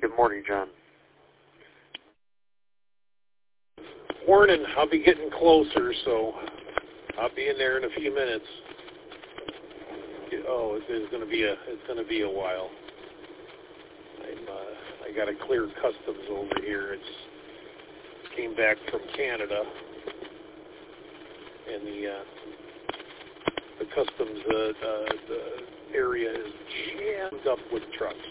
Good morning, John. Morning. I'll be getting closer, so I'll be in there in a few minutes. Oh, it's going to be a while. I got to clear customs over here. Came back from Canada, and the customs the area is jammed up with trucks.